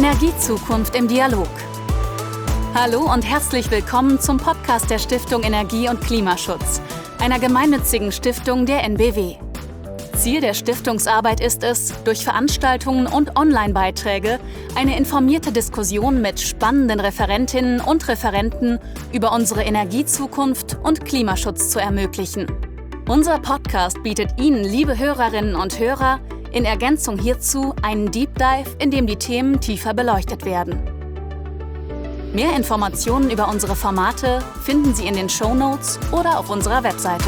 Energiezukunft im Dialog. Hallo und herzlich willkommen zum Podcast der Stiftung Energie und Klimaschutz, einer gemeinnützigen Stiftung der NBW. Ziel der Stiftungsarbeit ist es, durch Veranstaltungen und Online-Beiträge eine informierte Diskussion mit spannenden Referentinnen und Referenten über unsere Energiezukunft und Klimaschutz zu ermöglichen. Unser Podcast bietet Ihnen, liebe Hörerinnen und Hörer, in Ergänzung hierzu einen Deep Dive, in dem die Themen tiefer beleuchtet werden. Mehr Informationen über unsere Formate finden Sie in den Shownotes oder auf unserer Webseite.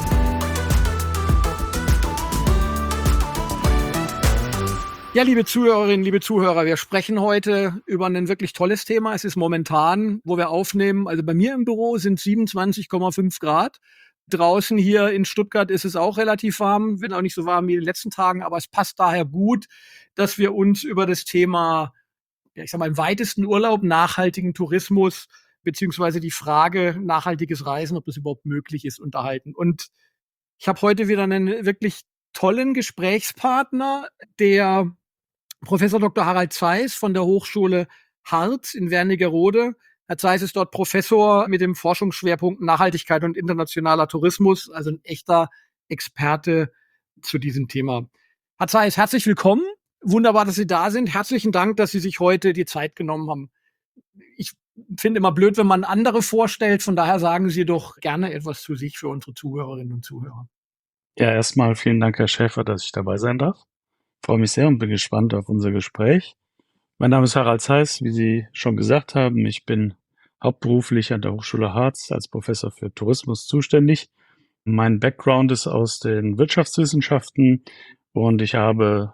Ja, liebe Zuhörerinnen, liebe Zuhörer, wir sprechen heute über ein wirklich tolles Thema. Es ist momentan, wo wir aufnehmen, also bei mir im Büro sind 27,5 Grad. Draußen hier in Stuttgart ist es auch relativ warm, wird auch nicht so warm wie in den letzten Tagen, aber es passt daher gut, dass wir uns über das Thema, ja, ich sag mal, im weitesten Urlaub, nachhaltigen Tourismus, beziehungsweise die Frage nachhaltiges Reisen, ob das überhaupt möglich ist, unterhalten. Und ich habe heute wieder einen wirklich tollen Gesprächspartner, der Professor Dr. Harald Zeiss von der Hochschule Harz in Wernigerode. Herr Zeiss ist dort Professor mit dem Forschungsschwerpunkt Nachhaltigkeit und internationaler Tourismus, also ein echter Experte zu diesem Thema. Herr Zeiss, herzlich willkommen. Wunderbar, dass Sie da sind. Herzlichen Dank, dass Sie sich heute die Zeit genommen haben. Ich finde immer blöd, wenn man andere vorstellt. Von daher sagen Sie doch gerne etwas zu sich für unsere Zuhörerinnen und Zuhörer. Ja, erstmal vielen Dank, Herr Schäfer, dass ich dabei sein darf. Ich freue mich sehr und bin gespannt auf unser Gespräch. Mein Name ist Harald Zeiss, wie Sie schon gesagt haben. Ich bin hauptberuflich an der Hochschule Harz als Professor für Tourismus zuständig. Mein Background ist aus den Wirtschaftswissenschaften und ich habe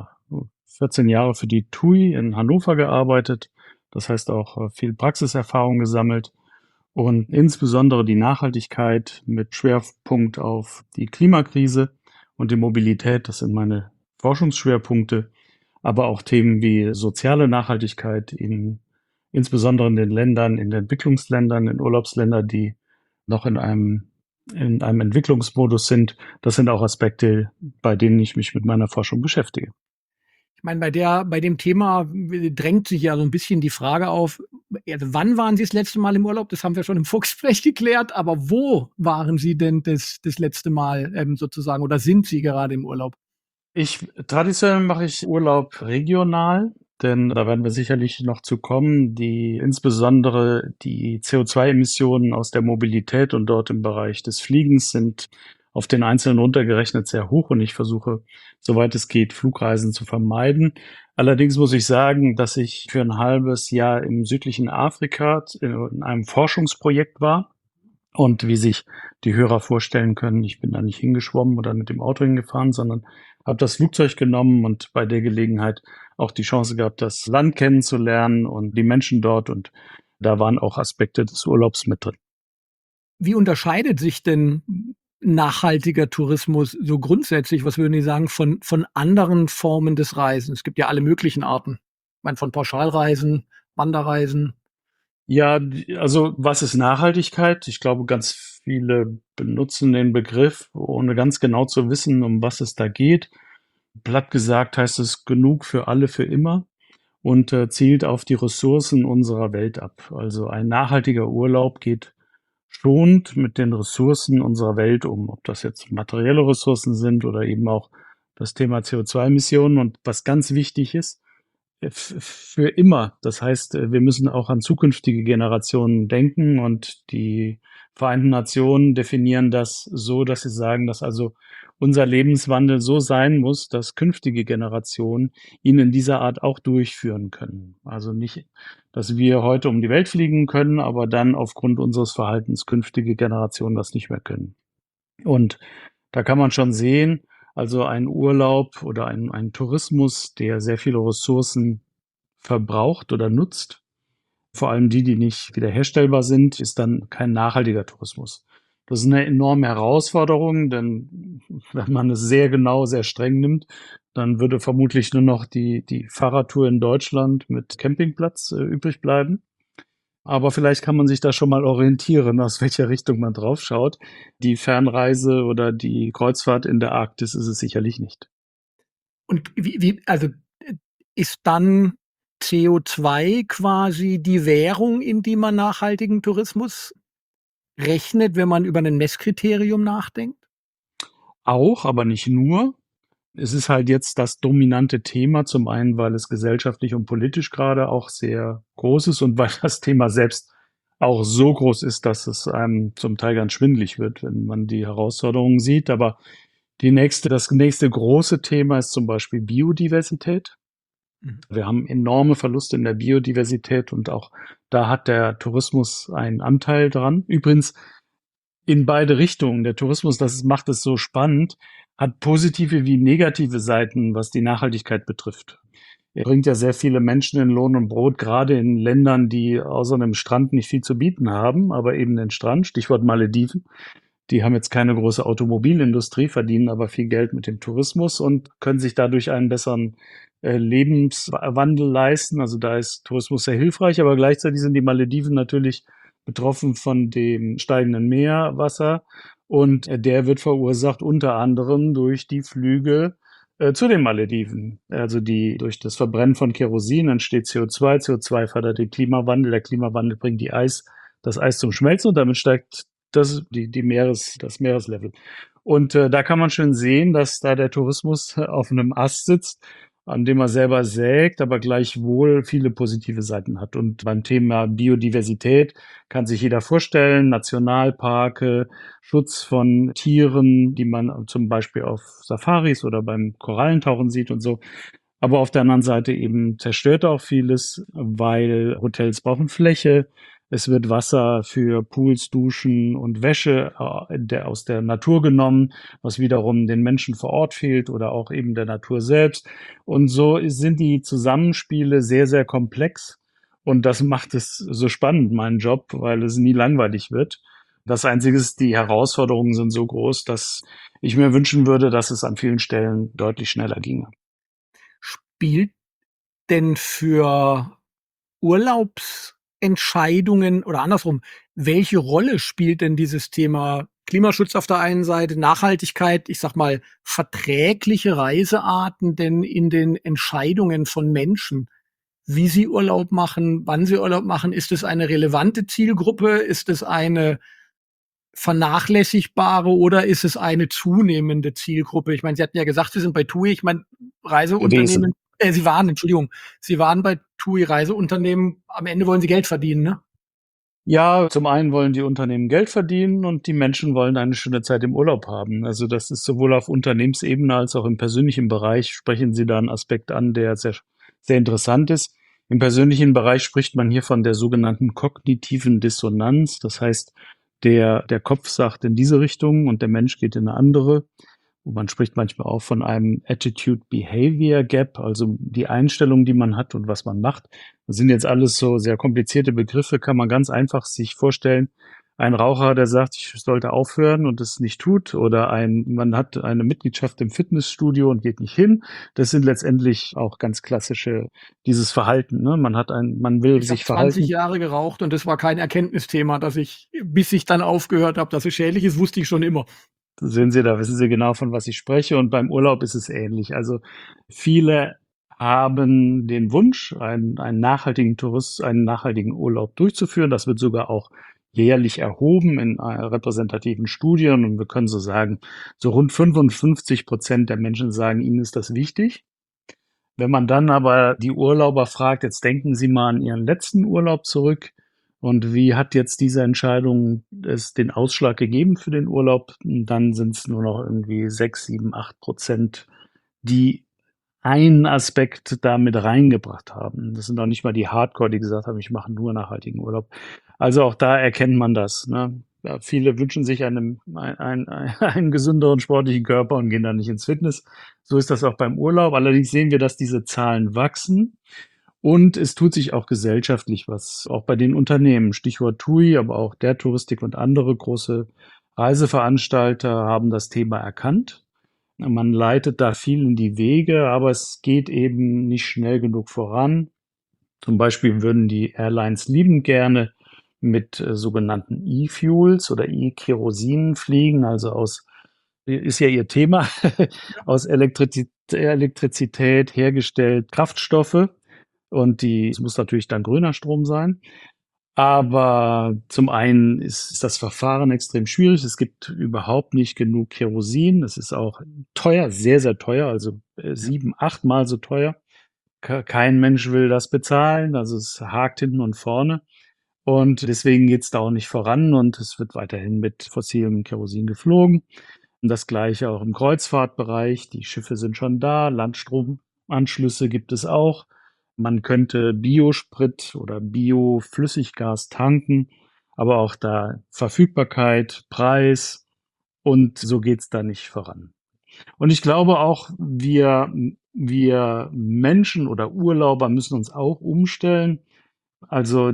14 Jahre für die TUI in Hannover gearbeitet. Das heißt auch viel Praxiserfahrung gesammelt und insbesondere die Nachhaltigkeit mit Schwerpunkt auf die Klimakrise und die Mobilität. Das sind meine Forschungsschwerpunkte. Aber auch Themen wie soziale Nachhaltigkeit insbesondere in den Ländern, in den Entwicklungsländern, in Urlaubsländern, die noch in einem Entwicklungsmodus sind. Das sind auch Aspekte, bei denen ich mich mit meiner Forschung beschäftige. Ich meine, bei dem Thema drängt sich ja so ein bisschen die Frage auf, also wann waren Sie das letzte Mal im Urlaub? Das haben wir schon im Vorgespräch geklärt, aber wo waren Sie denn das letzte Mal sozusagen oder sind Sie gerade im Urlaub? Traditionell mache ich Urlaub regional, denn da werden wir sicherlich noch zu kommen. Insbesondere die CO2-Emissionen aus der Mobilität und dort im Bereich des Fliegens sind auf den Einzelnen runtergerechnet sehr hoch und ich versuche, soweit es geht, Flugreisen zu vermeiden. Allerdings muss ich sagen, dass ich für ein halbes Jahr im südlichen Afrika in einem Forschungsprojekt war. Und wie sich die Hörer vorstellen können, ich bin da nicht hingeschwommen oder mit dem Auto hingefahren, sondern habe das Flugzeug genommen und bei der Gelegenheit auch die Chance gehabt, das Land kennenzulernen und die Menschen dort. Und da waren auch Aspekte des Urlaubs mit drin. Wie unterscheidet sich denn nachhaltiger Tourismus so grundsätzlich, was würden Sie sagen, von anderen Formen des Reisens? Es gibt ja alle möglichen Arten. Ich meine, von Pauschalreisen, Wanderreisen. Ja, also was ist Nachhaltigkeit? Ich glaube, ganz viele benutzen den Begriff, ohne ganz genau zu wissen, um was es da geht. Platt gesagt heißt es genug für alle, für immer und zielt auf die Ressourcen unserer Welt ab. Also ein nachhaltiger Urlaub geht schonend mit den Ressourcen unserer Welt um, ob das jetzt materielle Ressourcen sind oder eben auch das Thema CO2-Emissionen. Und was ganz wichtig ist, für immer. Das heißt, wir müssen auch an zukünftige Generationen denken und die Vereinten Nationen definieren das so, dass sie sagen, dass also unser Lebenswandel so sein muss, dass künftige Generationen ihn in dieser Art auch durchführen können. Also nicht, dass wir heute um die Welt fliegen können, aber dann aufgrund unseres Verhaltens künftige Generationen das nicht mehr können. Und da kann man schon sehen, also ein Urlaub oder ein Tourismus, der sehr viele Ressourcen verbraucht oder nutzt, vor allem die nicht wiederherstellbar sind, ist dann kein nachhaltiger Tourismus. Das ist eine enorme Herausforderung, denn wenn man es sehr genau, sehr streng nimmt, dann würde vermutlich nur noch die Fahrradtour in Deutschland mit Campingplatz übrig bleiben. Aber vielleicht kann man sich da schon mal orientieren, aus welcher Richtung man drauf schaut. Die Fernreise oder die Kreuzfahrt in der Arktis ist es sicherlich nicht. Und also ist dann CO2 quasi die Währung, in die man nachhaltigen Tourismus rechnet, wenn man über ein Messkriterium nachdenkt? Auch, aber nicht nur. Es ist halt jetzt das dominante Thema, zum einen, weil es gesellschaftlich und politisch gerade auch sehr groß ist und weil das Thema selbst auch so groß ist, dass es einem zum Teil ganz schwindelig wird, wenn man die Herausforderungen sieht. Aber das nächste große Thema ist zum Beispiel Biodiversität. Mhm. Wir haben enorme Verluste in der Biodiversität und auch da hat der Tourismus einen Anteil dran. Übrigens in beide Richtungen. Der Tourismus, macht es so spannend, hat positive wie negative Seiten, was die Nachhaltigkeit betrifft. Er bringt ja sehr viele Menschen in Lohn und Brot, gerade in Ländern, die außer einem Strand nicht viel zu bieten haben, aber eben den Strand, Stichwort Malediven. Die haben jetzt keine große Automobilindustrie, verdienen aber viel Geld mit dem Tourismus und können sich dadurch einen besseren Lebenswandel leisten. Also da ist Tourismus sehr hilfreich, aber gleichzeitig sind die Malediven natürlich betroffen von dem steigenden Meerwasser und der wird verursacht unter anderem durch die Flüge zu den Malediven. Also durch das Verbrennen von Kerosin entsteht CO2. CO2 fördert den Klimawandel. Der Klimawandel bringt das Eis zum Schmelzen und damit steigt das Meereslevel. Und da kann man schön sehen, dass da der Tourismus auf einem Ast sitzt, an dem er selber sägt, aber gleichwohl viele positive Seiten hat. Und beim Thema Biodiversität kann sich jeder vorstellen, Nationalparke, Schutz von Tieren, die man zum Beispiel auf Safaris oder beim Korallentauchen sieht und so. Aber auf der anderen Seite eben zerstört auch vieles, weil Hotels brauchen Fläche. Es wird Wasser für Pools, Duschen und Wäsche aus der Natur genommen, was wiederum den Menschen vor Ort fehlt oder auch eben der Natur selbst. Und so sind die Zusammenspiele sehr, sehr komplex. Und das macht es so spannend, meinen Job, weil es nie langweilig wird. Das Einzige ist, die Herausforderungen sind so groß, dass ich mir wünschen würde, dass es an vielen Stellen deutlich schneller ginge. Spielt denn für Urlaubsentscheidungen oder andersrum, welche Rolle spielt denn dieses Thema Klimaschutz auf der einen Seite, Nachhaltigkeit, ich sag mal, verträgliche Reisearten denn in den Entscheidungen von Menschen, wie sie Urlaub machen, wann sie Urlaub machen? Ist es eine relevante Zielgruppe? Ist es eine vernachlässigbare oder ist es eine zunehmende Zielgruppe? Ich meine, Sie hatten ja gesagt, Sie sind bei TUI. Ich meine, Reiseunternehmen, Gewesen. Sie waren bei TUI Reiseunternehmen. Am Ende wollen Sie Geld verdienen, ne? Ja, zum einen wollen die Unternehmen Geld verdienen und die Menschen wollen eine schöne Zeit im Urlaub haben. Also das ist sowohl auf Unternehmensebene als auch im persönlichen Bereich sprechen Sie da einen Aspekt an, der sehr, sehr interessant ist. Im persönlichen Bereich spricht man hier von der sogenannten kognitiven Dissonanz. Das heißt, der Kopf sagt in diese Richtung und der Mensch geht in eine andere. Und man spricht manchmal auch von einem Attitude-Behavior-Gap, also die Einstellung, die man hat und was man macht. Das sind jetzt alles so sehr komplizierte Begriffe, kann man ganz einfach sich vorstellen. Ein Raucher, der sagt, ich sollte aufhören und es nicht tut, oder man hat eine Mitgliedschaft im Fitnessstudio und geht nicht hin. Das sind letztendlich auch ganz klassische, dieses Verhalten, ne? Man will Ich habe sich 20 verhalten. Jahre geraucht und das war kein Erkenntnisthema, bis ich dann aufgehört habe, dass es schädlich ist, wusste ich schon immer. Sehen Sie, da wissen Sie genau, von was ich spreche. Und beim Urlaub ist es ähnlich. Also viele haben den Wunsch, einen nachhaltigen einen nachhaltigen Urlaub durchzuführen. Das wird sogar auch jährlich erhoben in repräsentativen Studien. Und wir können so sagen, so rund 55% der Menschen sagen, ihnen ist das wichtig. Wenn man dann aber die Urlauber fragt, jetzt denken Sie mal an Ihren letzten Urlaub zurück und wie hat jetzt diese Entscheidung den Ausschlag gegeben für den Urlaub, dann sind es nur noch irgendwie 6, 7, 8%, die einen Aspekt da mit reingebracht haben. Das sind auch nicht mal die Hardcore, die gesagt haben, ich mache nur nachhaltigen Urlaub. Also auch da erkennt man das. Ne? Ja, viele wünschen sich einen gesünderen sportlichen Körper und gehen dann nicht ins Fitness. So ist das auch beim Urlaub. Allerdings sehen wir, dass diese Zahlen wachsen. Und es tut sich auch gesellschaftlich was, auch bei den Unternehmen. Stichwort TUI, aber auch der Touristik und andere große Reiseveranstalter haben das Thema erkannt. Man leitet da viel in die Wege, aber es geht eben nicht schnell genug voran. Zum Beispiel würden die Airlines liebend gerne mit sogenannten E-Fuels oder E-Kerosin fliegen, also ist ja ihr Thema, aus Elektrizität hergestellt Kraftstoffe. Und es muss natürlich dann grüner Strom sein. Aber zum einen ist das Verfahren extrem schwierig. Es gibt überhaupt nicht genug Kerosin. Es ist auch teuer, sehr, sehr teuer, also 7, 8-mal so teuer. Kein Mensch will das bezahlen. Also es hakt hinten und vorne. Und deswegen geht es da auch nicht voran und es wird weiterhin mit fossilem Kerosin geflogen. Und das Gleiche auch im Kreuzfahrtbereich. Die Schiffe sind schon da, Landstromanschlüsse gibt es auch. Man könnte Biosprit oder Bioflüssiggas tanken, aber auch da Verfügbarkeit, Preis und so geht's da nicht voran. Und ich glaube auch, wir Menschen oder Urlauber müssen uns auch umstellen. Also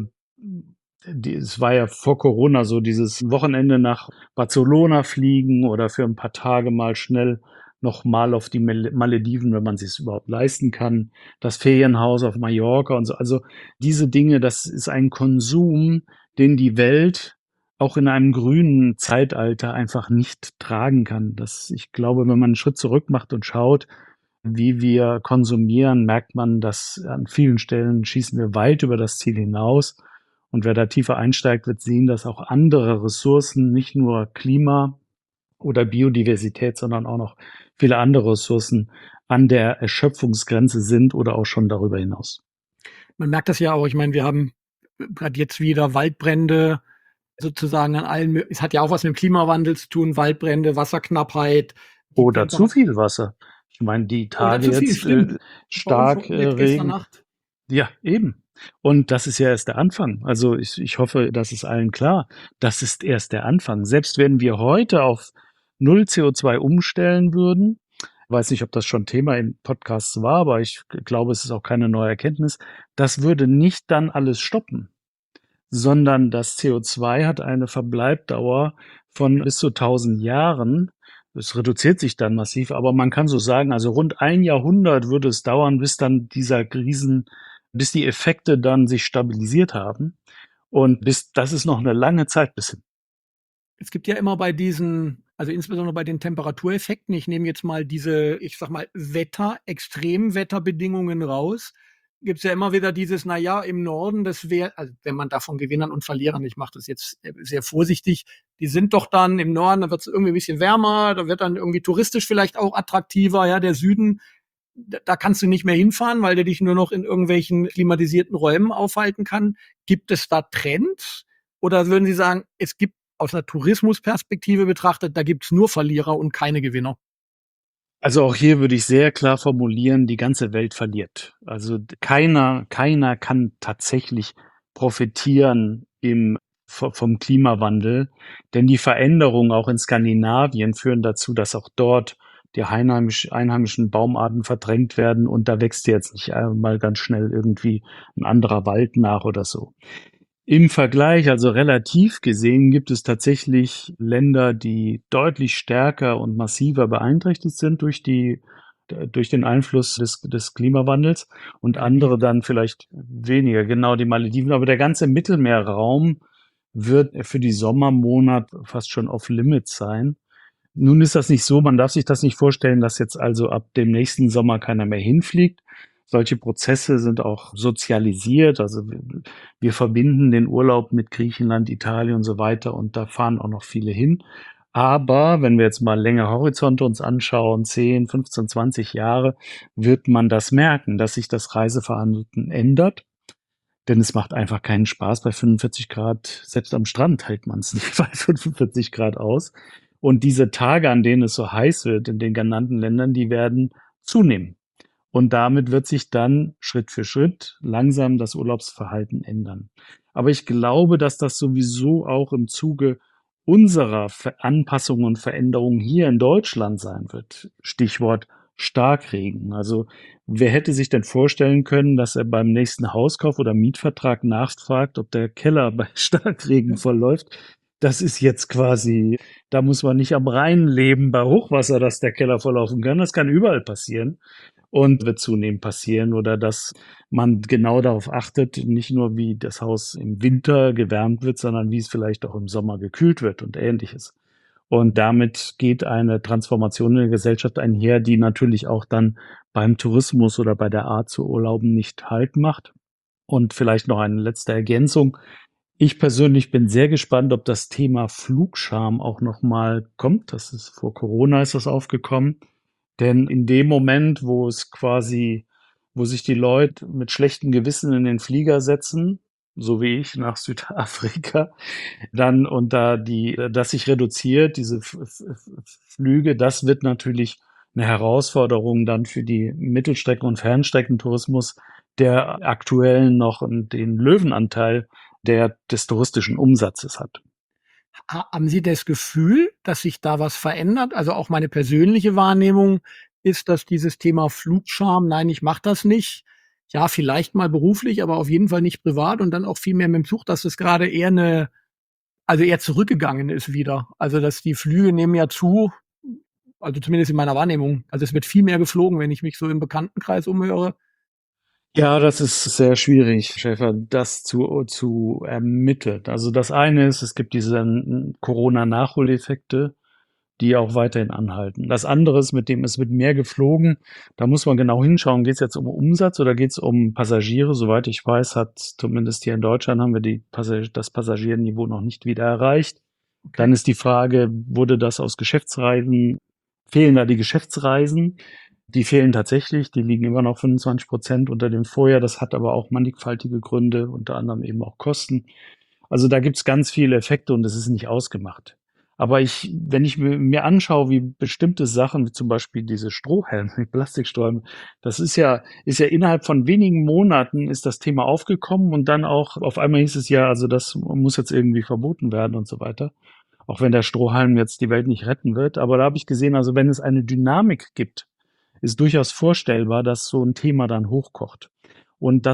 es war ja vor Corona so, dieses Wochenende nach Barcelona fliegen oder für ein paar Tage mal schnell noch mal auf die Malediven, wenn man sich überhaupt leisten kann, das Ferienhaus auf Mallorca und so. Also diese Dinge, das ist ein Konsum, den die Welt auch in einem grünen Zeitalter einfach nicht tragen kann. Ich glaube, wenn man einen Schritt zurück macht und schaut, wie wir konsumieren, merkt man, dass an vielen Stellen schießen wir weit über das Ziel hinaus. Und wer da tiefer einsteigt, wird sehen, dass auch andere Ressourcen, nicht nur Klima oder Biodiversität, sondern auch noch viele andere Ressourcen an der Erschöpfungsgrenze sind oder auch schon darüber hinaus. Man merkt das ja auch. Ich meine, wir haben gerade jetzt wieder Waldbrände sozusagen an allen. Es hat ja auch was mit dem Klimawandel zu tun, Waldbrände, Wasserknappheit. Oder zu viel Wasser. Ich meine, die Tage jetzt stark Regen. Nacht. Ja, eben. Und das ist ja erst der Anfang. Also ich hoffe, das ist allen klar. Das ist erst der Anfang. Selbst wenn wir heute auf null CO2 umstellen würden, weiß nicht, ob das schon Thema im Podcast war, aber ich glaube, es ist auch keine neue Erkenntnis, das würde nicht dann alles stoppen, sondern das CO2 hat eine Verbleibdauer von bis zu 1000 Jahren. Es reduziert sich dann massiv, aber man kann so sagen, also rund 1 Jahrhundert würde es dauern, bis dann bis die Effekte dann sich stabilisiert haben. Und das ist noch eine lange Zeit bis hin. Es gibt ja immer bei diesen, also insbesondere bei den Temperatureffekten, ich nehme jetzt mal diese, ich sag mal, Extremwetterbedingungen raus, gibt es ja immer wieder dieses, naja, im Norden, das wäre, also wenn man davon Gewinnern und Verlierern, ich mache das jetzt sehr vorsichtig, die sind doch dann im Norden, da wird es irgendwie ein bisschen wärmer, da wird dann irgendwie touristisch vielleicht auch attraktiver, ja, der Süden, da kannst du nicht mehr hinfahren, weil der dich nur noch in irgendwelchen klimatisierten Räumen aufhalten kann. Gibt es da Trends? Oder würden Sie sagen, es gibt aus einer Tourismusperspektive betrachtet, da gibt es nur Verlierer und keine Gewinner? Also auch hier würde ich sehr klar formulieren, die ganze Welt verliert. Also keiner kann tatsächlich profitieren vom Klimawandel, denn die Veränderungen auch in Skandinavien führen dazu, dass auch dort die einheimischen Baumarten verdrängt werden und da wächst jetzt nicht einmal ganz schnell irgendwie ein anderer Wald nach oder so. Im Vergleich, also relativ gesehen, gibt es tatsächlich Länder, die deutlich stärker und massiver beeinträchtigt sind durch den Einfluss des Klimawandels und andere dann vielleicht weniger, genau die Malediven. Aber der ganze Mittelmeerraum wird für die Sommermonate fast schon off limits sein. Nun ist das nicht so, man darf sich das nicht vorstellen, dass jetzt also ab dem nächsten Sommer keiner mehr hinfliegt. Solche Prozesse sind auch sozialisiert. Also wir verbinden den Urlaub mit Griechenland, Italien und so weiter und da fahren auch noch viele hin. Aber wenn wir jetzt mal länger Horizonte uns anschauen, 10, 15, 20 Jahre, wird man das merken, dass sich das Reiseverhalten ändert. Denn es macht einfach keinen Spaß bei 45 Grad. Selbst am Strand hält man es nicht bei 45 Grad aus. Und diese Tage, an denen es so heiß wird in den genannten Ländern, die werden zunehmen. Und damit wird sich dann Schritt für Schritt langsam das Urlaubsverhalten ändern. Aber ich glaube, dass das sowieso auch im Zuge unserer Anpassungen und Veränderungen hier in Deutschland sein wird. Stichwort Starkregen. Also wer hätte sich denn vorstellen können, dass er beim nächsten Hauskauf oder Mietvertrag nachfragt, ob der Keller bei Starkregen verläuft? Das ist jetzt quasi, da muss man nicht am Rhein leben bei Hochwasser, dass der Keller verlaufen kann. Das kann überall passieren und wird zunehmend passieren oder dass man genau darauf achtet, nicht nur wie das Haus im Winter gewärmt wird, sondern wie es vielleicht auch im Sommer gekühlt wird und Ähnliches. Und damit geht eine Transformation in der Gesellschaft einher, die natürlich auch dann beim Tourismus oder bei der Art zu urlauben nicht Halt macht. Und vielleicht noch eine letzte Ergänzung. Ich persönlich bin sehr gespannt, ob das Thema Flugscham auch noch mal kommt. Vor Corona ist das aufgekommen. Denn in dem Moment, wo sich die Leute mit schlechtem Gewissen in den Flieger setzen, so wie ich nach Südafrika, dann und das sich reduziert, diese Flüge, das wird natürlich eine Herausforderung dann für die Mittelstrecken- und Fernstreckentourismus, der aktuell noch den Löwenanteil des touristischen Umsatzes hat. Haben Sie das Gefühl, dass sich da was verändert? Also auch meine persönliche Wahrnehmung ist, dass dieses Thema Flugscham, nein, ich mache das nicht. Ja, vielleicht mal beruflich, aber auf jeden Fall nicht privat und dann auch viel mehr mit dem Zug, dass es gerade eher zurückgegangen ist wieder. Also dass die Flüge nehmen ja zu, also zumindest in meiner Wahrnehmung. Also es wird viel mehr geflogen, wenn ich mich so im Bekanntenkreis umhöre. Ja, das ist sehr schwierig, Schäfer, das zu ermitteln. Also das eine ist, es gibt diese Corona-Nachholeffekte, die auch weiterhin anhalten. Das andere ist, es wird mehr geflogen. Da muss man genau hinschauen, geht es jetzt um Umsatz oder geht es um Passagiere? Soweit ich weiß, zumindest hier in Deutschland haben wir das Passagierniveau noch nicht wieder erreicht. Okay. Dann ist die Frage, wurde das aus Geschäftsreisen, fehlen da die Geschäftsreisen? Die fehlen tatsächlich, die liegen immer noch 25% unter dem Vorjahr. Das hat aber auch mannigfaltige Gründe, unter anderem eben auch Kosten. Also da gibt's ganz viele Effekte und es ist nicht ausgemacht. Aber wenn ich mir anschaue, wie bestimmte Sachen, wie zum Beispiel diese Strohhelme, die Plastikstrohhelme, das ist ja innerhalb von wenigen Monaten ist das Thema aufgekommen und dann auch auf einmal hieß es ja, also das muss jetzt irgendwie verboten werden und so weiter. Auch wenn der Strohhalm jetzt die Welt nicht retten wird. Aber da habe ich gesehen, also wenn es eine Dynamik gibt, ist durchaus vorstellbar, dass so ein Thema dann hochkocht. Und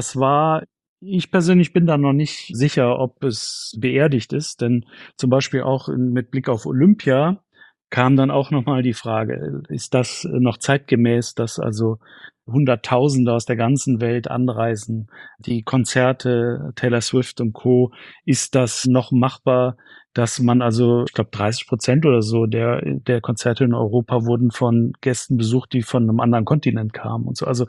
ich persönlich bin da noch nicht sicher, ob es beerdigt ist, denn zum Beispiel auch mit Blick auf Olympia kam dann auch nochmal die Frage, ist das noch zeitgemäß, dass also Hunderttausende aus der ganzen Welt anreisen, die Konzerte, Taylor Swift und Co., ist das noch machbar, dass man also, ich glaube 30% oder so der Konzerte in Europa wurden von Gästen besucht, die von einem anderen Kontinent kamen und so. Also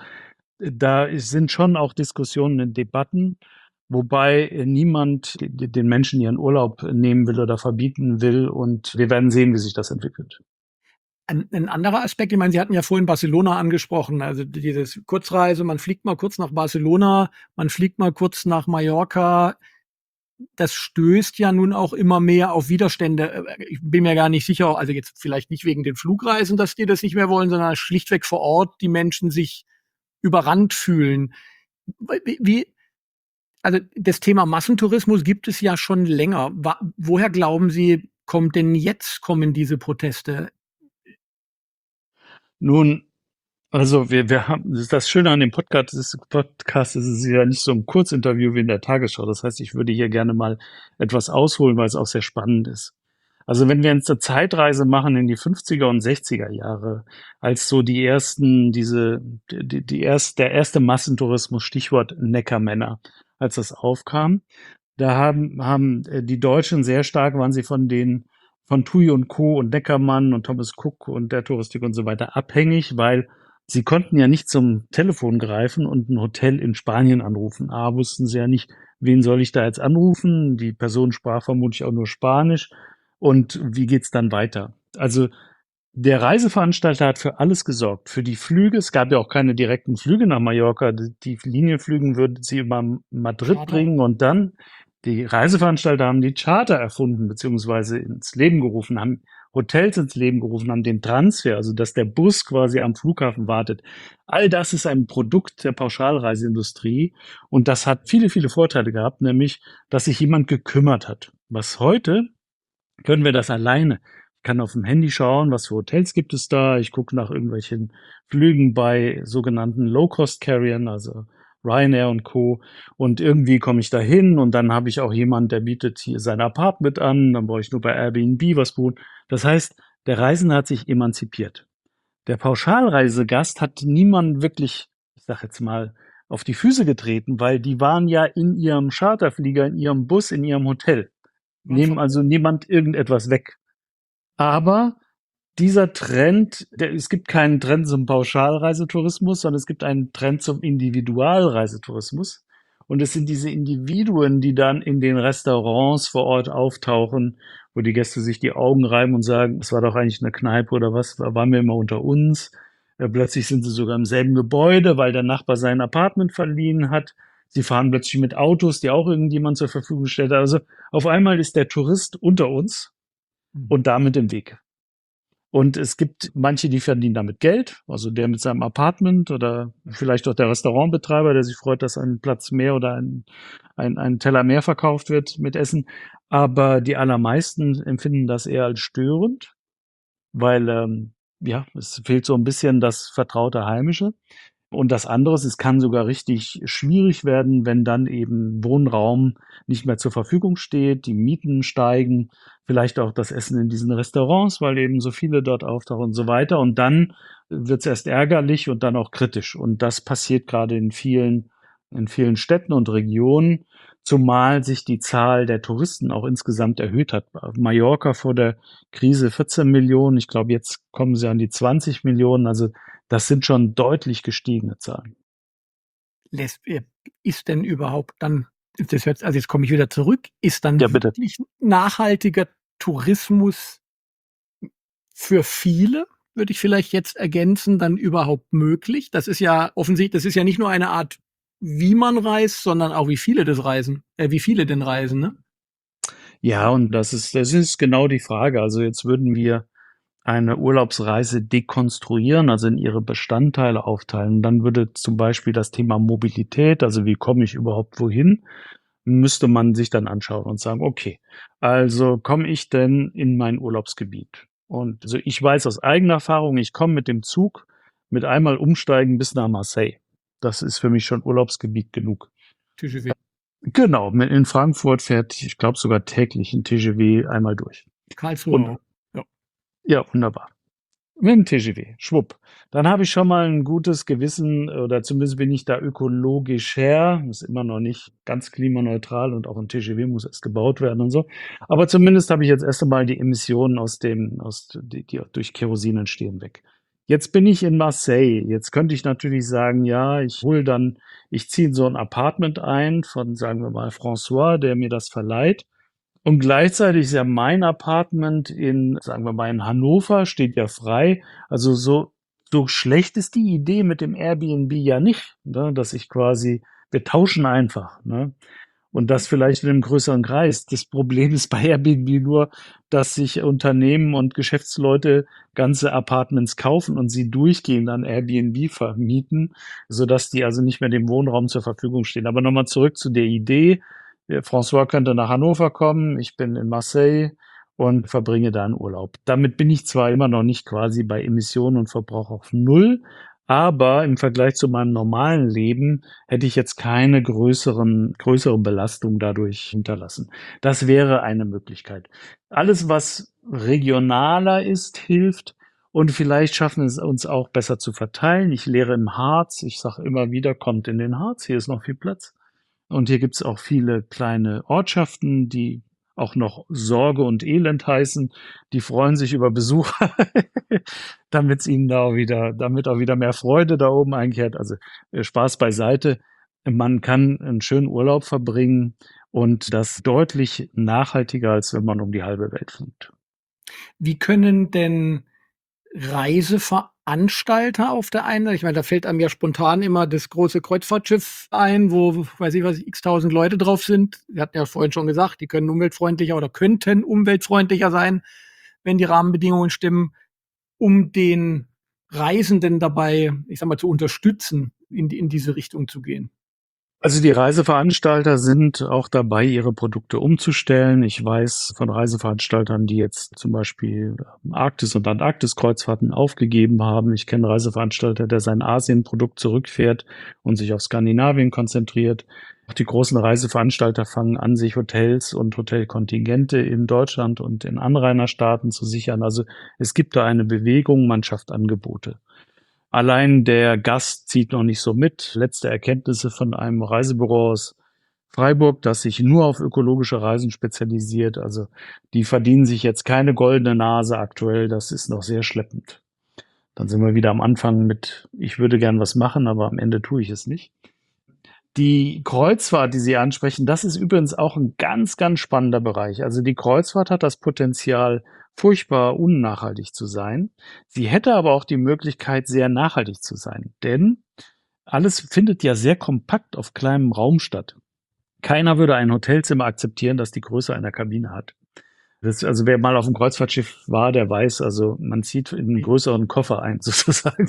sind schon auch Diskussionen und Debatten, wobei niemand den Menschen ihren Urlaub nehmen will oder verbieten will. Und wir werden sehen, wie sich das entwickelt. Ein anderer Aspekt, ich meine, Sie hatten ja vorhin Barcelona angesprochen, also dieses Kurzreise, man fliegt mal kurz nach Barcelona, man fliegt mal kurz nach Mallorca. Das stößt ja nun auch immer mehr auf Widerstände. Ich bin mir gar nicht sicher, also jetzt vielleicht nicht wegen den Flugreisen, dass die das nicht mehr wollen, sondern schlichtweg vor Ort die Menschen sich überrannt fühlen. Also das Thema Massentourismus gibt es ja schon länger. Woher glauben Sie, kommen diese Proteste? Nun, also wir haben, das Schöne an dem Podcast ist es ja nicht so ein Kurzinterview wie in der Tagesschau. Das heißt, ich würde hier gerne mal etwas ausholen, weil es auch sehr spannend ist. Also wenn wir jetzt eine Zeitreise machen in die 50er und 60er Jahre, als so der erste Massentourismus, Stichwort Neckermänner, als das aufkam, da haben die Deutschen sehr stark, waren sie von TUI und Co. und Neckermann und Thomas Cook und der Touristik und so weiter abhängig, weil sie konnten ja nicht zum Telefon greifen und ein Hotel in Spanien anrufen. Wussten sie ja nicht, wen soll ich da jetzt anrufen? Die Person sprach vermutlich auch nur Spanisch. Und wie geht's dann weiter? Also der Reiseveranstalter hat für alles gesorgt. Für die Flüge, es gab ja auch keine direkten Flüge nach Mallorca. Die Linienflüge würden sie über Madrid Charter. bringen und dann die Reiseveranstalter haben die Charter erfunden, beziehungsweise ins Leben gerufen, haben Hotels ins Leben gerufen, haben den Transfer, also dass der Bus quasi am Flughafen wartet. All das ist ein Produkt der Pauschalreiseindustrie und das hat viele, viele Vorteile gehabt, nämlich, dass sich jemand gekümmert hat. Was heute können wir das alleine. Ich kann auf dem Handy schauen, was für Hotels gibt es da. Ich gucke nach irgendwelchen Flügen bei sogenannten Low-Cost-Carriern, also Ryanair und Co. Und irgendwie komme ich da hin und dann habe ich auch jemanden, der bietet hier sein Apartment an. Dann brauche ich nur bei Airbnb was buchen. Das heißt, der Reisende hat sich emanzipiert. Der Pauschalreisegast hat niemanden wirklich, ich sag jetzt mal, auf die Füße getreten, weil die waren ja in ihrem Charterflieger, in ihrem Bus, in ihrem Hotel. Nehmen also niemand irgendetwas weg. Aber Dieser Trend, es gibt keinen Trend zum Pauschalreisetourismus, sondern es gibt einen Trend zum Individualreisetourismus. Und es sind diese Individuen, die dann in den Restaurants vor Ort auftauchen, wo die Gäste sich die Augen reiben und sagen, es war doch eigentlich eine Kneipe oder was, waren wir immer unter uns. Plötzlich sind sie sogar im selben Gebäude, weil der Nachbar sein Apartment verliehen hat. Sie fahren plötzlich mit Autos, die auch irgendjemand zur Verfügung stellt. Also auf einmal ist der Tourist unter uns und damit im Weg. Und es gibt manche, die verdienen damit Geld, also der mit seinem Apartment oder vielleicht auch der Restaurantbetreiber, der sich freut, dass ein Platz mehr oder ein Teller mehr verkauft wird mit Essen. Aber die allermeisten empfinden das eher als störend, weil ja, es fehlt so ein bisschen das vertraute Heimische. Und das andere ist, es kann sogar richtig schwierig werden, wenn dann eben Wohnraum nicht mehr zur Verfügung steht, die Mieten steigen, vielleicht auch das Essen in diesen Restaurants, weil eben so viele dort auftauchen und so weiter. Und dann wird es erst ärgerlich und dann auch kritisch. Und das passiert gerade in vielen Städten und Regionen, zumal sich die Zahl der Touristen auch insgesamt erhöht hat. Mallorca vor der Krise 14 Millionen, ich glaube, jetzt kommen sie an die 20 Millionen. Also das sind schon deutlich gestiegene Zahlen. Ist denn überhaupt dann, also jetzt komme ich wieder zurück, ist dann Ja, bitte. wirklich nachhaltiger Tourismus für viele, würde ich vielleicht jetzt ergänzen, dann überhaupt möglich? Das ist ja offensichtlich, das ist ja nicht nur eine Art, wie man reist, sondern auch wie viele denn reisen, ne? Ja, und das ist genau die Frage. Also jetzt würden wir eine Urlaubsreise dekonstruieren, also in ihre Bestandteile aufteilen. Dann würde zum Beispiel das Thema Mobilität, also wie komme ich überhaupt wohin, müsste man sich dann anschauen und sagen, okay, also komme ich denn in mein Urlaubsgebiet? Und also ich weiß aus eigener Erfahrung, ich komme mit dem Zug mit einmal umsteigen bis nach Marseille. Das ist für mich schon Urlaubsgebiet genug. TGV. Genau, in Frankfurt fährt, ich glaube sogar täglich ein TGV einmal durch. Karlsruhe Und auch. Ja. ja, wunderbar. Mit dem TGV, schwupp. Dann habe ich schon mal ein gutes Gewissen oder zumindest bin ich da ökologisch her. Ist immer noch nicht ganz klimaneutral und auch ein TGV muss erst gebaut werden und so. Aber zumindest habe ich jetzt erst einmal die Emissionen die durch Kerosin entstehen, weg. Jetzt bin ich in Marseille. Jetzt könnte ich natürlich sagen, ja, ich ziehe in so ein Apartment ein von, sagen wir mal, François, der mir das verleiht. Und gleichzeitig ist ja mein Apartment sagen wir mal, in Hannover, steht ja frei. Also so schlecht ist die Idee mit dem Airbnb ja nicht, ne? Dass ich quasi, wir tauschen einfach, ne? Und das vielleicht in einem größeren Kreis. Das Problem ist bei Airbnb nur, dass sich Unternehmen und Geschäftsleute ganze Apartments kaufen und sie durchgehend an Airbnb vermieten, sodass die also nicht mehr dem Wohnraum zur Verfügung stehen. Aber nochmal zurück zu der Idee. François könnte nach Hannover kommen, ich bin in Marseille und verbringe da einen Urlaub. Damit bin ich zwar immer noch nicht quasi bei Emissionen und Verbrauch auf Null, aber im Vergleich zu meinem normalen Leben hätte ich jetzt keine größere Belastung dadurch hinterlassen. Das wäre eine Möglichkeit. Alles, was regionaler ist, hilft. Und vielleicht schaffen es uns auch besser zu verteilen. Ich lehre im Harz. Ich sage immer wieder, kommt in den Harz. Hier ist noch viel Platz. Und hier gibt es auch viele kleine Ortschaften, die auch noch Sorge und Elend heißen. Die freuen sich über Besucher, damit auch wieder mehr Freude da oben einkehrt. Also Spaß beiseite. Man kann einen schönen Urlaub verbringen und das deutlich nachhaltiger, als wenn man um die halbe Welt fliegt. Wie können denn Reiseveranstalter auf der einen Seite, ich meine, da fällt einem ja spontan immer das große Kreuzfahrtschiff ein, wo, weiß ich was, x-tausend Leute drauf sind. Wir hatten ja vorhin schon gesagt, die können umweltfreundlicher oder könnten umweltfreundlicher sein, wenn die Rahmenbedingungen stimmen, um den Reisenden dabei, ich sag mal, zu unterstützen, in diese Richtung zu gehen. Also die Reiseveranstalter sind auch dabei, ihre Produkte umzustellen. Ich weiß von Reiseveranstaltern, die jetzt zum Beispiel Arktis- und Antarktis-Kreuzfahrten aufgegeben haben. Ich kenne einen Reiseveranstalter, der sein Asien-Produkt zurückfährt und sich auf Skandinavien konzentriert. Auch die großen Reiseveranstalter fangen an, sich Hotels und Hotelkontingente in Deutschland und in Anrainerstaaten zu sichern. Also es gibt da eine Bewegung, man schafft Angebote. Allein der Gast zieht noch nicht so mit. Letzte Erkenntnisse von einem Reisebüro aus Freiburg, das sich nur auf ökologische Reisen spezialisiert. Also die verdienen sich jetzt keine goldene Nase aktuell. Das ist noch sehr schleppend. Dann sind wir wieder am Anfang mit, ich würde gern was machen, aber am Ende tue ich es nicht. Die Kreuzfahrt, die Sie ansprechen, das ist übrigens auch ein ganz, ganz spannender Bereich. Also die Kreuzfahrt hat das Potenzial, furchtbar unnachhaltig zu sein. Sie hätte aber auch die Möglichkeit, sehr nachhaltig zu sein. Denn alles findet ja sehr kompakt auf kleinem Raum statt. Keiner würde ein Hotelzimmer akzeptieren, das die Größe einer Kabine hat. Also wer mal auf einem Kreuzfahrtschiff war, der weiß, also man zieht in einen größeren Koffer ein, sozusagen.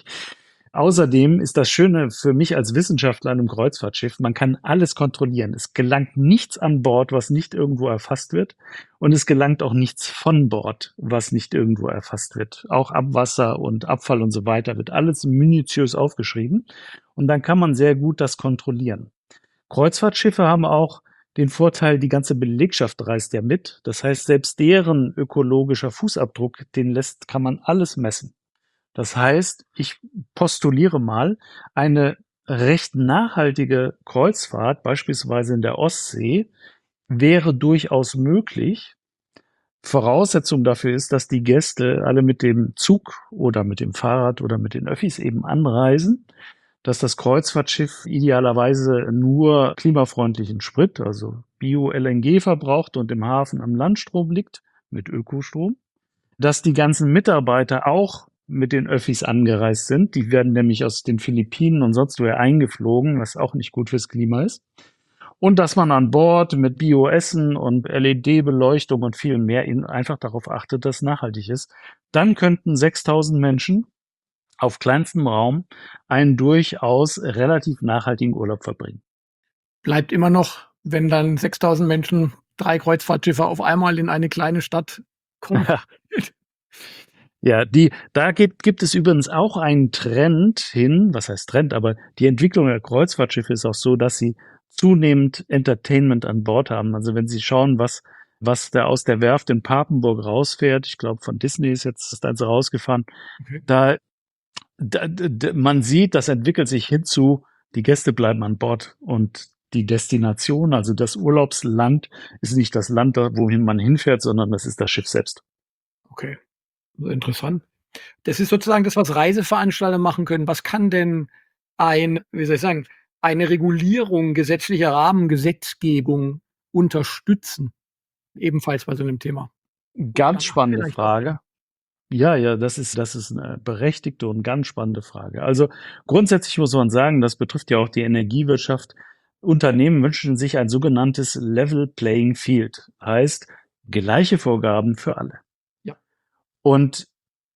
Außerdem ist das Schöne für mich als Wissenschaftler an einem Kreuzfahrtschiff, man kann alles kontrollieren. Es gelangt nichts an Bord, was nicht irgendwo erfasst wird. Und es gelangt auch nichts von Bord, was nicht irgendwo erfasst wird. Auch Abwasser und Abfall und so weiter wird alles minutiös aufgeschrieben. Und dann kann man sehr gut das kontrollieren. Kreuzfahrtschiffe haben auch den Vorteil, die ganze Belegschaft reist ja mit. Das heißt, selbst deren ökologischer Fußabdruck, kann man alles messen. Das heißt, ich postuliere mal, eine recht nachhaltige Kreuzfahrt, beispielsweise in der Ostsee, wäre durchaus möglich. Voraussetzung dafür ist, dass die Gäste alle mit dem Zug oder mit dem Fahrrad oder mit den Öffis eben anreisen, dass das Kreuzfahrtschiff idealerweise nur klimafreundlichen Sprit, also Bio-LNG verbraucht und im Hafen am Landstrom liegt mit Ökostrom, dass die ganzen Mitarbeiter auch mit den Öffis angereist sind. Die werden nämlich aus den Philippinen und sonst woher eingeflogen, was auch nicht gut fürs Klima ist. Und dass man an Bord mit Bioessen und LED-Beleuchtung und viel mehr einfach darauf achtet, dass es nachhaltig ist. Dann könnten 6.000 Menschen auf kleinstem Raum einen durchaus relativ nachhaltigen Urlaub verbringen. Bleibt immer noch, wenn dann 6.000 Menschen 3 Kreuzfahrtschiffe auf einmal in eine kleine Stadt kommen. Ja, da gibt es übrigens auch einen Trend hin, was heißt Trend, aber die Entwicklung der Kreuzfahrtschiffe ist auch so, dass sie zunehmend Entertainment an Bord haben. Also wenn Sie schauen, was da aus der Werft in Papenburg rausfährt, ich glaube von Disney ist jetzt eins rausgefahren, okay. Man sieht, das entwickelt sich hinzu, die Gäste bleiben an Bord und die Destination, also das Urlaubsland, ist nicht das Land, wohin man hinfährt, sondern das ist das Schiff selbst. Okay. Interessant. Das ist sozusagen das, was Reiseveranstalter machen können. Was kann denn eine Regulierung, gesetzlicher Rahmen, Gesetzgebung unterstützen? Ebenfalls bei so einem Thema. Ganz spannende Frage. Ja, das ist eine berechtigte und ganz spannende Frage. Also grundsätzlich muss man sagen, das betrifft ja auch die Energiewirtschaft. Unternehmen wünschen sich ein sogenanntes Level Playing Field. Heißt, gleiche Vorgaben für alle. Und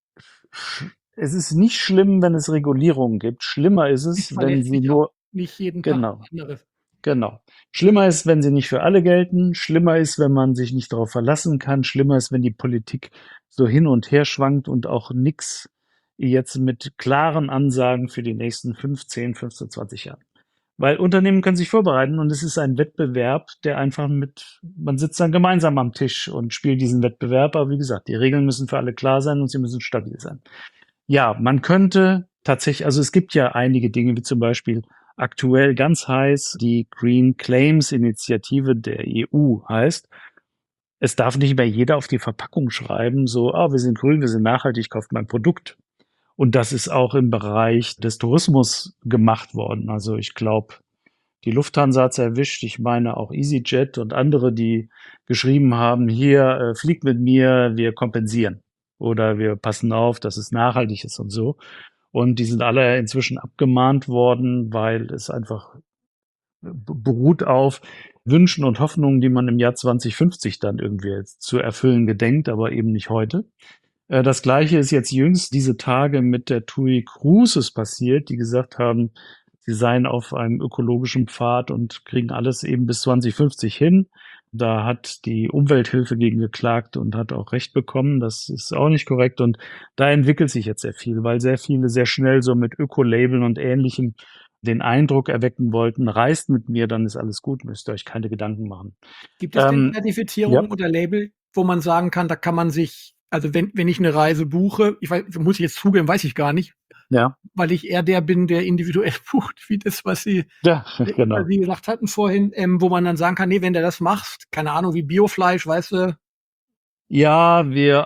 es ist nicht schlimm, wenn es Regulierungen gibt. Schlimmer ist es, wenn sie nur nicht jeden Tag anderes. Genau. Schlimmer ist, wenn sie nicht für alle gelten. Schlimmer ist, wenn man sich nicht darauf verlassen kann. Schlimmer ist, wenn die Politik so hin und her schwankt und auch nichts jetzt mit klaren Ansagen für die nächsten 15, 20 Jahre. Weil Unternehmen können sich vorbereiten und es ist ein Wettbewerb, der einfach man sitzt dann gemeinsam am Tisch und spielt diesen Wettbewerb. Aber wie gesagt, die Regeln müssen für alle klar sein und sie müssen stabil sein. Ja, man könnte tatsächlich, also es gibt ja einige Dinge, wie zum Beispiel aktuell ganz heiß die Green Claims Initiative der EU heißt, es darf nicht mehr jeder auf die Verpackung schreiben, so, wir sind grün, wir sind nachhaltig, kauft mein Produkt. Und das ist auch im Bereich des Tourismus gemacht worden. Also ich glaube, die Lufthansa hat's erwischt. Ich meine auch EasyJet und andere, die geschrieben haben, hier, fliegt mit mir, wir kompensieren. Oder wir passen auf, dass es nachhaltig ist und so. Und die sind alle inzwischen abgemahnt worden, weil es einfach beruht auf Wünschen und Hoffnungen, die man im Jahr 2050 dann irgendwie zu erfüllen gedenkt, aber eben nicht heute. Das Gleiche ist jetzt jüngst diese Tage mit der TUI Cruises passiert, die gesagt haben, sie seien auf einem ökologischen Pfad und kriegen alles eben bis 2050 hin. Da hat die Umwelthilfe gegen geklagt und hat auch Recht bekommen. Das ist auch nicht korrekt. Und da entwickelt sich jetzt sehr viel, weil sehr viele sehr schnell so mit Ökolabeln und Ähnlichem den Eindruck erwecken wollten, reist mit mir, dann ist alles gut, müsst ihr euch keine Gedanken machen. Gibt es denn Zertifizierung oder Label, wo man sagen kann, da kann man sich Also wenn ich eine Reise buche, ich weiß, muss ich jetzt zugeben, weiß ich gar nicht, Ja, weil ich eher der bin, der individuell bucht, wie das, ja, was genau. Sie gesagt hatten vorhin, wo man dann sagen kann, nee, wenn du das machst, keine Ahnung, wie Biofleisch, weißt du. Ja,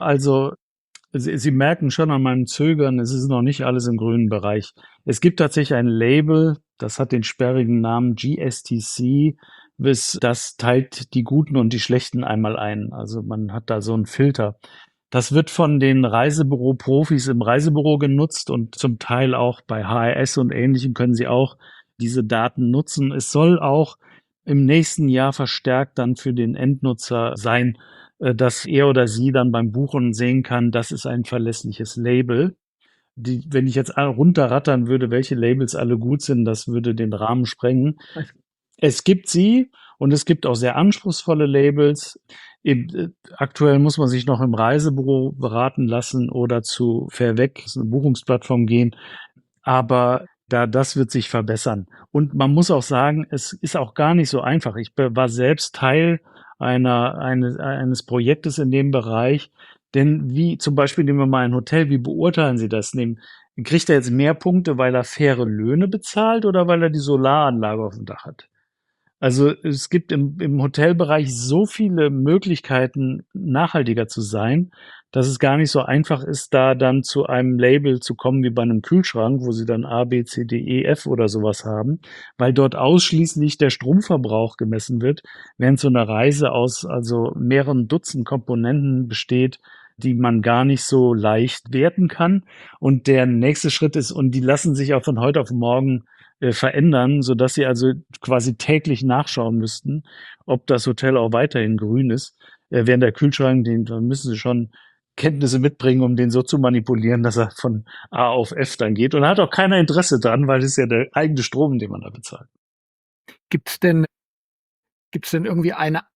Sie merken schon an meinem Zögern, es ist noch nicht alles im grünen Bereich. Es gibt tatsächlich ein Label, das hat den sperrigen Namen GSTC, das teilt die guten und die schlechten einmal ein. Also man hat da so einen Filter. Das wird von den Reisebüro-Profis im Reisebüro genutzt und zum Teil auch bei HRS und Ähnlichem können sie auch diese Daten nutzen. Es soll auch im nächsten Jahr verstärkt dann für den Endnutzer sein, dass er oder sie dann beim Buchen sehen kann, das ist ein verlässliches Label. Wenn ich jetzt runterrattern würde, welche Labels alle gut sind, das würde den Rahmen sprengen. Es gibt sie und es gibt auch sehr anspruchsvolle Labels. Aktuell muss man sich noch im Reisebüro beraten lassen oder zu Fairweg, das ist eine Buchungsplattform, gehen. Aber das wird sich verbessern. Und man muss auch sagen, es ist auch gar nicht so einfach. Ich war selbst Teil eines Projektes in dem Bereich. Denn wie zum Beispiel nehmen wir mal ein Hotel, wie beurteilen Sie das? Kriegt er jetzt mehr Punkte, weil er faire Löhne bezahlt oder weil er die Solaranlage auf dem Dach hat? Also es gibt im Hotelbereich so viele Möglichkeiten, nachhaltiger zu sein, dass es gar nicht so einfach ist, da dann zu einem Label zu kommen wie bei einem Kühlschrank, wo sie dann A, B, C, D, E, F oder sowas haben, weil dort ausschließlich der Stromverbrauch gemessen wird, während so eine Reise aus also mehreren Dutzend Komponenten besteht, die man gar nicht so leicht werten kann. Und der nächste Schritt ist, und die lassen sich auch von heute auf morgen verändern, sodass sie also quasi täglich nachschauen müssten, ob das Hotel auch weiterhin grün ist. Während der Kühlschrank, da müssen sie schon Kenntnisse mitbringen, um den so zu manipulieren, dass er von A auf F dann geht. Und da hat auch keiner Interesse dran, weil es ist ja der eigene Strom, den man da bezahlt. Gibt's denn, gibt's denn irgendwie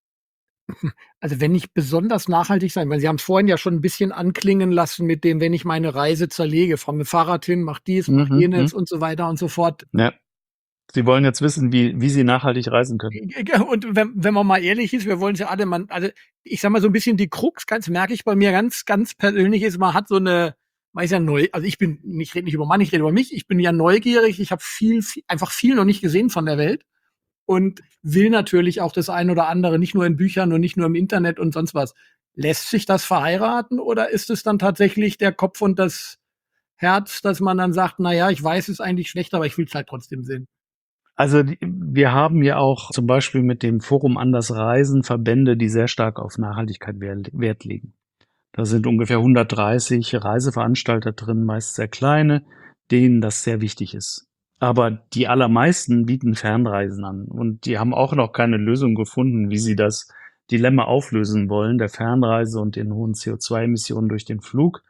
also wenn ich besonders nachhaltig sein, weil Sie haben es vorhin ja schon ein bisschen anklingen lassen mit dem, wenn ich meine Reise zerlege, fahre mit dem Fahrrad hin, mach dies, mach jenes und so weiter und so fort. Ja. Sie wollen jetzt wissen, wie Sie nachhaltig reisen können. Und wenn man mal ehrlich ist, wir wollen es ja alle, also ich sag mal so ein bisschen die Krux, merke ich bei mir ganz, ganz persönlich ist, man hat so eine, man ist ja neu, also ich rede nicht über Mann, ich rede über mich, ich bin ja neugierig, ich habe einfach viel noch nicht gesehen von der Welt und will natürlich auch das ein oder andere, nicht nur in Büchern und nicht nur im Internet und sonst was. Lässt sich das verheiraten oder ist es dann tatsächlich der Kopf und das Herz, dass man dann sagt, na ja, ich weiß es eigentlich schlecht, aber ich will es halt trotzdem sehen? Also wir haben ja auch zum Beispiel mit dem Forum Anders Reisen Verbände, die sehr stark auf Nachhaltigkeit Wert legen. Da sind ungefähr 130 Reiseveranstalter drin, meist sehr kleine, denen das sehr wichtig ist. Aber die allermeisten bieten Fernreisen an und die haben auch noch keine Lösung gefunden, wie sie das Dilemma auflösen wollen, der Fernreise und den hohen CO2-Emissionen durch den Flug.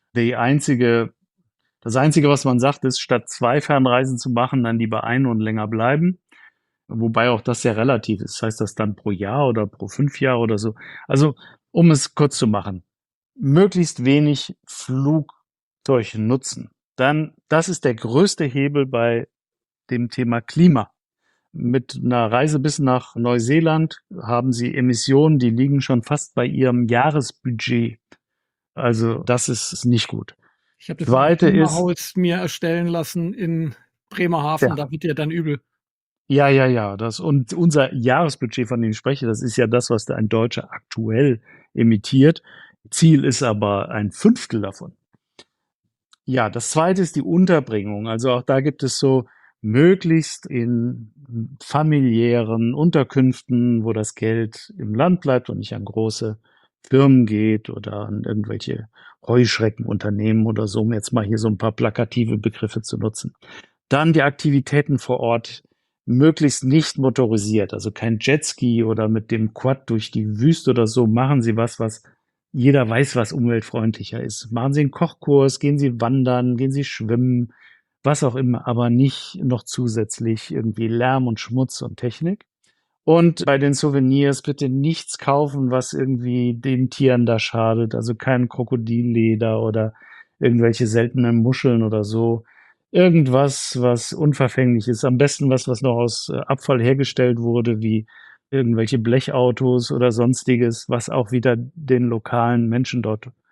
Das Einzige, was man sagt, ist, statt 2 Fernreisen zu machen, dann lieber eine und länger bleiben. Wobei auch das sehr relativ ist. Heißt das dann pro Jahr oder pro 5 Jahre oder so? Also, um es kurz zu machen, möglichst wenig Flugzeug nutzen. Dann, das ist der größte Hebel bei dem Thema Klima. Mit einer Reise bis nach Neuseeland haben sie Emissionen, die liegen schon fast bei ihrem Jahresbudget. Also das ist nicht gut. Ich habe das Zweite ist, Klimahaus mir erstellen lassen in Bremerhaven, ja, da wird dir dann übel. ja, und unser Jahresbudget, von dem ich spreche, das ist ja das, was ein Deutscher aktuell emittiert. Ziel ist aber ein Fünftel davon. Ja, das zweite ist die Unterbringung. Also auch da gibt es so möglichst in familiären Unterkünften, wo das Geld im Land bleibt und nicht an große Firmen geht oder an irgendwelche Heuschreckenunternehmen oder so, um jetzt mal hier so ein paar plakative Begriffe zu nutzen. Dann die Aktivitäten vor Ort möglichst nicht motorisiert, also kein Jetski oder mit dem Quad durch die Wüste oder so. Machen Sie was jeder weiß, was umweltfreundlicher ist. Machen Sie einen Kochkurs, gehen Sie wandern, gehen Sie schwimmen, was auch immer, aber nicht noch zusätzlich irgendwie Lärm und Schmutz und Technik. Und bei den Souvenirs bitte nichts kaufen, was irgendwie den Tieren da schadet. Also kein Krokodilleder oder irgendwelche seltenen Muscheln oder so. Irgendwas, was unverfänglich ist. Am besten was noch aus Abfall hergestellt wurde, wie irgendwelche Blechautos oder sonstiges, was auch wieder den lokalen Menschen dort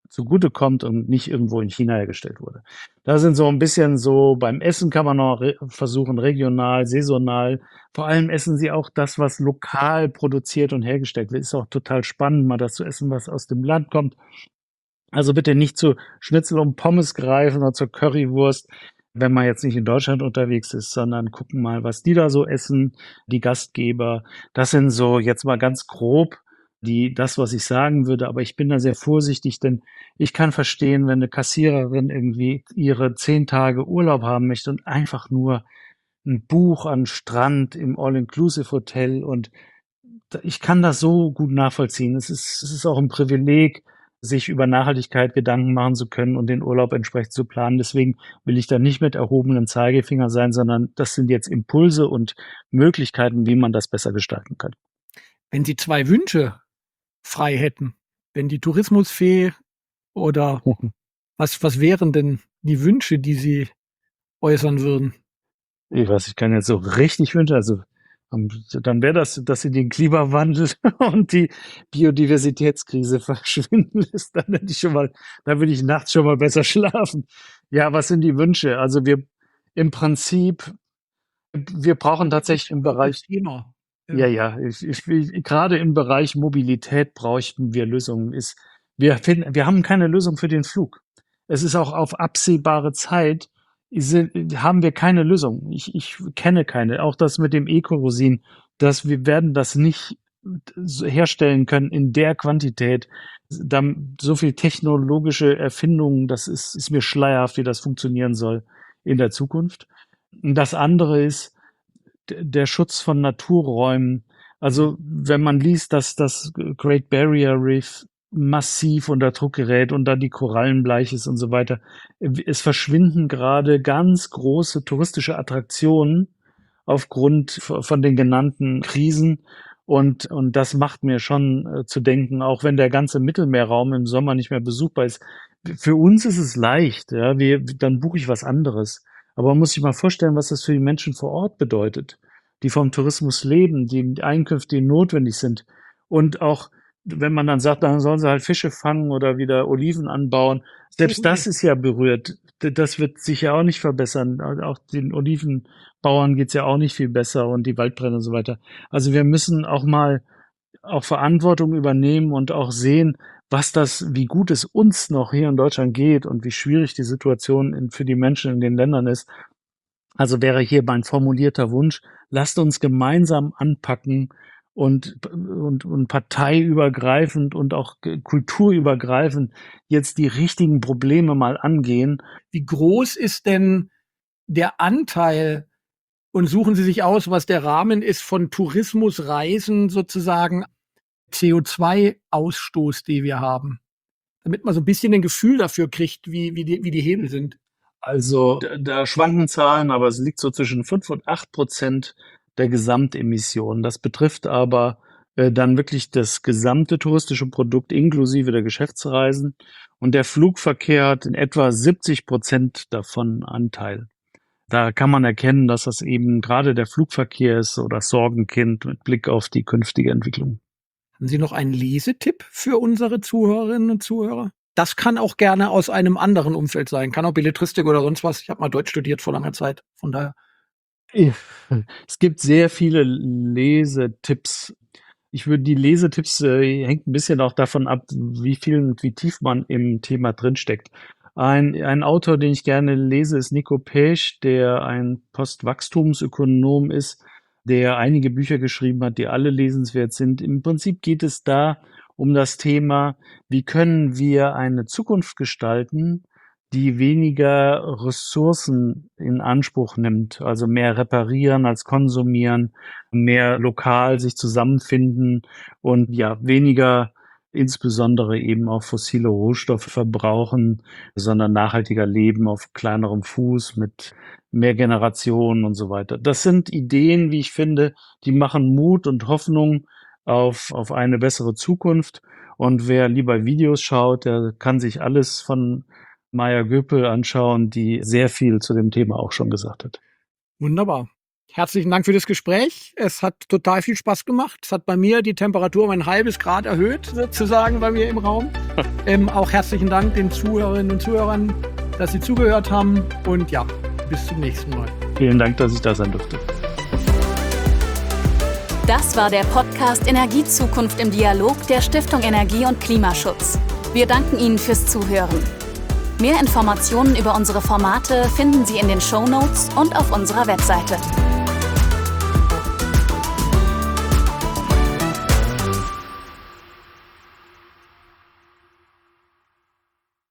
zugutekommt und nicht irgendwo in China hergestellt wurde. Da sind so ein bisschen so, beim Essen kann man noch versuchen, regional, saisonal. Vor allem essen sie auch das, was lokal produziert und hergestellt wird. Ist auch total spannend, mal das zu essen, was aus dem Land kommt. Also bitte nicht zu Schnitzel und Pommes greifen oder zur Currywurst, wenn man jetzt nicht in Deutschland unterwegs ist, sondern gucken mal, was die da so essen, die Gastgeber. Das sind so jetzt mal ganz grob das, was ich sagen würde, aber ich bin da sehr vorsichtig, denn ich kann verstehen, wenn eine Kassiererin irgendwie ihre 10 Tage Urlaub haben möchte und einfach nur ein Buch an Strand im All-Inclusive-Hotel, und ich kann das so gut nachvollziehen. Es ist auch ein Privileg, sich über Nachhaltigkeit Gedanken machen zu können und den Urlaub entsprechend zu planen. Deswegen will ich da nicht mit erhobenem Zeigefinger sein, sondern das sind jetzt Impulse und Möglichkeiten, wie man das besser gestalten kann. Wenn Sie 2 Wünsche frei hätten, wenn die Tourismusfee oder was wären denn die Wünsche, die Sie äußern würden? Ich kann jetzt so richtig wünschen, also dann wäre das, dass sie den Klimawandel und die Biodiversitätskrise verschwinden lässt. Dann würde ich nachts schon mal besser schlafen. Ja, was sind die Wünsche? Also im Prinzip, wir brauchen tatsächlich im Bereich, Thema. ja, gerade im Bereich Mobilität bräuchten wir Lösungen. Wir haben keine Lösung für den Flug. Es ist auch auf absehbare Zeit haben wir keine Lösung. Ich kenne keine. Auch das mit dem E-Kerosin, wir werden das nicht herstellen können in der Quantität. Dann so viel technologische Erfindungen, das ist mir schleierhaft, wie das funktionieren soll in der Zukunft. Und das andere ist der Schutz von Naturräumen. Also wenn man liest, dass das Great Barrier Reef massiv unter Druck gerät und dann die Korallen bleich ist und so weiter. Es verschwinden gerade ganz große touristische Attraktionen aufgrund von den genannten Krisen. Und das macht mir schon zu denken, auch wenn der ganze Mittelmeerraum im Sommer nicht mehr besuchbar ist. Für uns ist es leicht, ja, dann buche ich was anderes. Aber man muss sich mal vorstellen, was das für die Menschen vor Ort bedeutet, die vom Tourismus leben, die Einkünfte, die notwendig sind. Und auch, wenn man dann sagt, dann sollen sie halt Fische fangen oder wieder Oliven anbauen, selbst das ist ja berührt. Das wird sich ja auch nicht verbessern. Auch den Olivenbauern geht's ja auch nicht viel besser und die Waldbrände und so weiter. Also wir müssen auch mal Verantwortung übernehmen und auch sehen, wie gut es uns noch hier in Deutschland geht und wie schwierig die Situation für die Menschen in den Ländern ist. Also wäre hier mein formulierter Wunsch, lasst uns gemeinsam anpacken und parteiübergreifend und auch kulturübergreifend jetzt die richtigen Probleme mal angehen. Wie groß ist denn der Anteil, und suchen Sie sich aus, was der Rahmen ist von Tourismusreisen sozusagen, CO2-Ausstoß, die wir haben? Damit man so ein bisschen ein Gefühl dafür kriegt, wie die Hebel sind. Also da schwanken Zahlen, aber es liegt so zwischen 5% und 8% der Gesamtemissionen. Das betrifft aber dann wirklich das gesamte touristische Produkt inklusive der Geschäftsreisen. Und der Flugverkehr hat in etwa 70% davon Anteil. Da kann man erkennen, dass das eben gerade der Flugverkehr ist oder Sorgenkind mit Blick auf die künftige Entwicklung. Haben Sie noch einen Lesetipp für unsere Zuhörerinnen und Zuhörer? Das kann auch gerne aus einem anderen Umfeld sein. Kann auch Belletristik oder sonst was. Ich habe mal Deutsch studiert vor langer Zeit. Von daher. Es gibt sehr viele Lesetipps. Die Lesetipps hängt ein bisschen auch davon ab, wie viel und wie tief man im Thema drinsteckt. Ein Autor, den ich gerne lese, ist Nico Pesch, der ein Postwachstumsökonom ist, der einige Bücher geschrieben hat, die alle lesenswert sind. Im Prinzip geht es da um das Thema, wie können wir eine Zukunft gestalten, die weniger Ressourcen in Anspruch nimmt, also mehr reparieren als konsumieren, mehr lokal sich zusammenfinden und ja, weniger insbesondere eben auch fossile Rohstoffe verbrauchen, sondern nachhaltiger leben auf kleinerem Fuß mit mehr Generationen und so weiter. Das sind Ideen, wie ich finde, die machen Mut und Hoffnung auf eine bessere Zukunft. Und wer lieber Videos schaut, der kann sich alles von Maya Göpel anschauen, die sehr viel zu dem Thema auch schon gesagt hat. Wunderbar. Herzlichen Dank für das Gespräch. Es hat total viel Spaß gemacht. Es hat bei mir die Temperatur um 0,5 Grad erhöht, sozusagen bei mir im Raum. Auch herzlichen Dank den Zuhörerinnen und Zuhörern, dass Sie zugehört haben. Und ja, bis zum nächsten Mal. Vielen Dank, dass ich da sein durfte. Das war der Podcast Energiezukunft im Dialog der Stiftung Energie und Klimaschutz. Wir danken Ihnen fürs Zuhören. Mehr Informationen über unsere Formate finden Sie in den Shownotes und auf unserer Webseite.